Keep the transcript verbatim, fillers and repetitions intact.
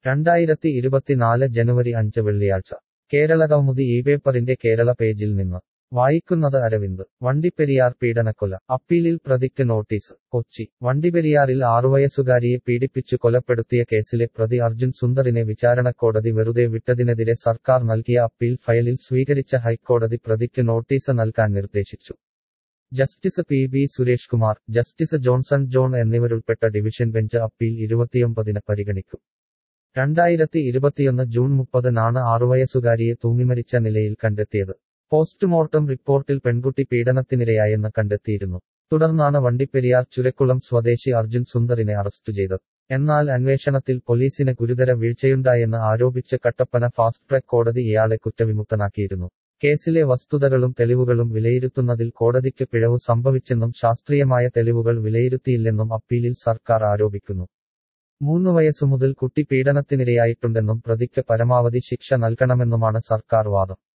രണ്ടായിരത്തി ഇരുപത്തിനാല് ജനുവരി അഞ്ച് വെള്ളിയാഴ്ച കേരളകൗമുദി ഈ പേപ്പറിന്റെ കേരള പേജിൽ നിന്ന് വായിക്കുന്നത് അരവിന്ദ് വണ്ടിപ്പെരിയാർ പീഡനക്കൊല അപ്പീലിൽ പ്രതിക്ക് നോട്ടീസ് കൊച്ചി വണ്ടിപ്പെരിയാറിൽ ആറുവയസ്സുകാരിയെ പീഡിപ്പിച്ചു കൊലപ്പെടുത്തിയ കേസിലെ പ്രതി അർജുൻ സുന്ദറിനെ വിചാരണക്കോടതി വെറുതെ വിട്ടതിനെതിരെ സർക്കാർ നൽകിയ അപ്പീൽ ഫയലിൽ സ്വീകരിച്ച ഹൈക്കോടതി പ്രതിക്ക് നോട്ടീസ് നൽകാൻ നിർദ്ദേശിച്ചു. Justice P B Suresh Kumar, justice Johnson John എന്നിവരുൾപ്പെട്ട ഡിവിഷൻ ബെഞ്ച് അപ്പീൽ ഇരുപത്തിയൊമ്പതിന് പരിഗണിക്കും. രണ്ടായിരത്തി ഇരുപത്തിയൊന്ന് ജൂൺ മുപ്പതിനാണ് ആറുവയസ്സുകാരിയെ തൂങ്ങിമരിച്ച നിലയിൽ കണ്ടെത്തിയത്. പോസ്റ്റ്മോർട്ടം റിപ്പോർട്ടിൽ പെൺകുട്ടി പീഡനത്തിനിരയായെന്ന് കണ്ടെത്തിയിരുന്നു. തുടർന്നാണ് വണ്ടിപ്പെരിയാർ ചുരക്കുളം സ്വദേശി അർജുൻ സുന്ദറിനെ അറസ്റ്റ് ചെയ്തത്. എന്നാൽ അന്വേഷണത്തിൽ പോലീസിന് ഗുരുതര വീഴ്ചയുണ്ടായെന്ന് ആരോപിച്ച് കട്ടപ്പന ഫാസ്റ്റ് ട്രാക്ക് കോടതി ഇയാളെ കുറ്റവിമുക്തനാക്കിയിരുന്നു. കേസിലെ വസ്തുതകളും തെളിവുകളും വിലയിരുത്തുന്നതിൽ കോടതിക്ക് പിഴവ് സംഭവിച്ചെന്നും ശാസ്ത്രീയമായ തെളിവുകൾ വിലയിരുത്തിയില്ലെന്നും അപ്പീലിൽ സർക്കാർ ആരോപിക്കുന്നു. മൂന്ന് വയസ്സുമുതൽ കുട്ടി പീഡനത്തിനിരയായിട്ടുണ്ടെന്നും പ്രതിക്ക് പരമാവധി ശിക്ഷ നൽകണമെന്നുമാണ് സർക്കാർ വാദം.